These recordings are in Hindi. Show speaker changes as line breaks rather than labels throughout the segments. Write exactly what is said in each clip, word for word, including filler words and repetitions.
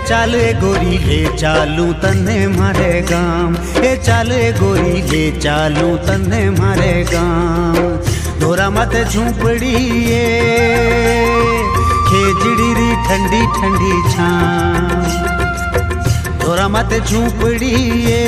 चाले गोरी ले चालू तन्ने मारे गाम, हे चाले गोरी ले चालू तन्ने मारे गाम। धोरा मत झूपड़ी ये खेजड़ी री ठंडी ठंडी छाम, धोरा मत झूपड़ी ये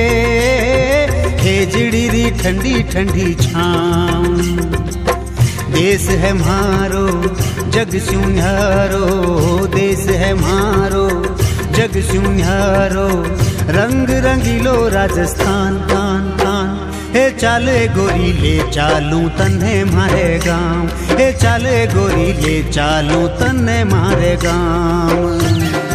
खेजड़ी री ठंडी ठंडी छाम। देश है मारो जग सुन्यारो, देश है मारो जग सुन्यारो, रंग रंगीलो राजस्थान तान तान। हे चाले गोरी ले चालू तन्ने मारे गाँव, हे चाले गोरी ले चालू तन्ने मारे गाँव।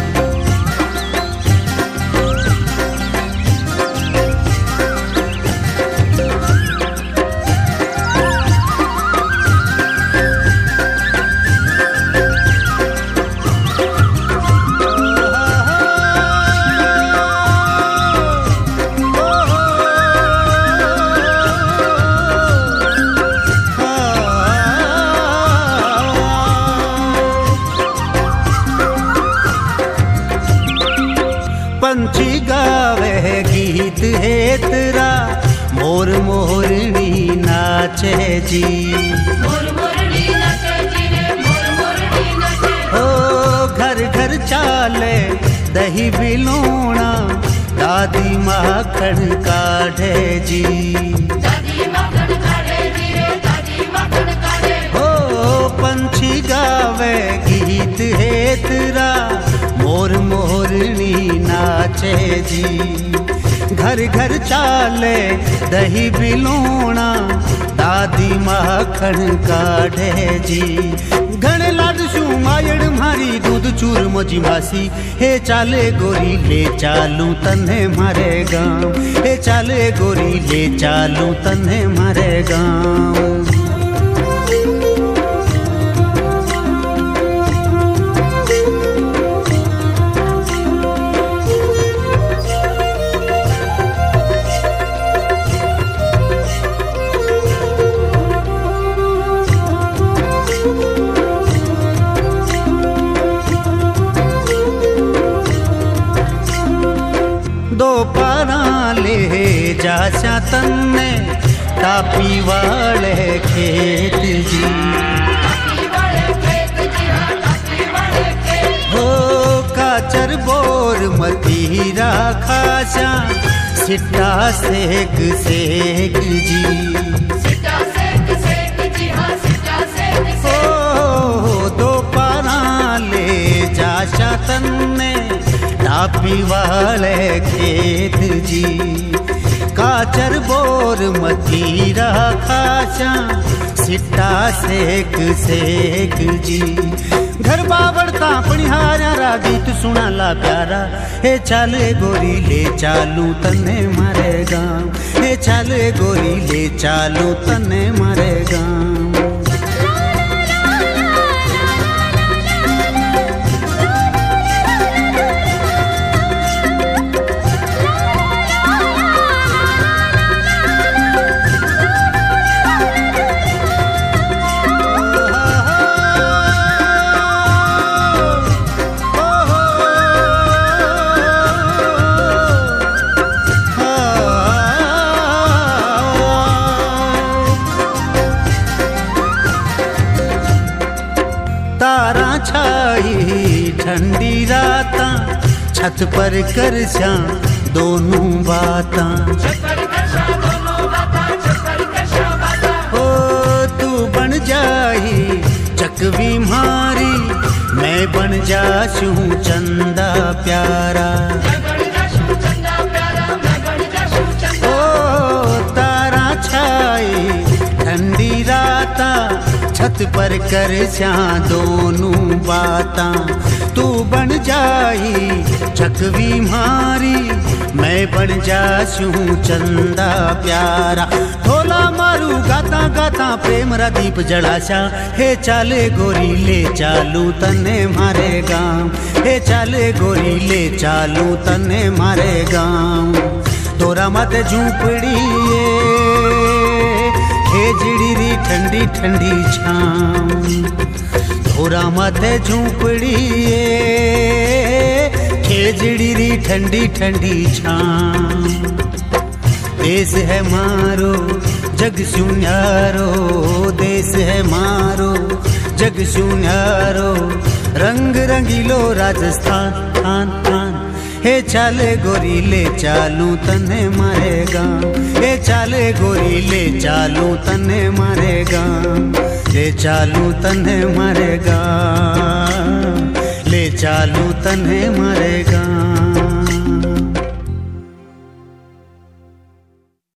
पंछी गावे गीत है तेरा, मोर मोरनी नाचे जी,
मोर मोरनी नाचे जी रे, मोर मोरनी नाचे।
ओ घर घर चाले दही बिलोना, दादी माखन काढ़े जी,
दादी माखन काढ़े जी रे, दादी माखन काढ़े।
ओ पंछी गावे गीत है तेरा, मोर मोरनी नाचे जी। घर घर चाले दही बिलोना, दादी माखन काढ़े जी। घणे लाड शू मायड़ मारी दूध चूर मोजी मासी, हे चाले गोरी ले चालू तन्ने मारे गाँव, हे चाले गोरी ले चालू तन्ने मारे गाँव। दो पारा ले जाचा तन्ने तापी वाले खेत जी,
तापी वाले खेत जी हाँ, तापी वाले खेत।
हो काचर बोर मतीरा खाचा, सिट्टा सेक सेक जी,
सिट्टा सेक सेक जी हाँ, सिट्टा सेक सेक।
हो दो पारा ले जाचा तन्ने तापी वाले खेत जी, काचर बोर मतीरा खाचा, सिट्टा सेक सेक जी। घर बावड़ता पणिहारा रा गीत सुनाला प्यारा, हे चाले गोरी ले चालू तन्ने मारे गाँव, हे चाले गोरी ले चालू तन्ने मारे गाँव। तारा छाई ठंडी राता, छत पर कर जा दोनों बाता,
छत पर करशा दोनों बाता, छत पर करशा बाता।
ओ तू बन जाई चकवी मारी, मैं बन जाशू चंदा प्यारा,
मैं बन जाशू चंदा प्यारा, मैं बन जाशू चंदा।
ओ तारा छाई ठंडी राता, छत पर कर जा दोनों बाता, तू बन जाई चकवी मारी, मैं बन जाशू चंदा प्यारा। ढोला मारू गाता गाता प्रेम रा दीप जलाशा, हे चाले गोरी ले चालू तन्ने मारे गाँव, हे चाले गोरी ले चालू तन्ने मारे गाँव। तोरा मत झूपड़ी खेजड़ी री ठंडी ठंडी छाँव, तोरा मत झूपड़ी हेजड़ी री ठंडी ठंडी छां देश है मारो जग सुन्यारो देश है मारो जग सुन्यारो रंग रंगीलो राजस्थान थान थान हे चाले गोरी ले चालू तने मारेगा हे चाले गोरी ले चालू तने मारेगा ले चालू तने मारेगा ले चालू तने मारेगा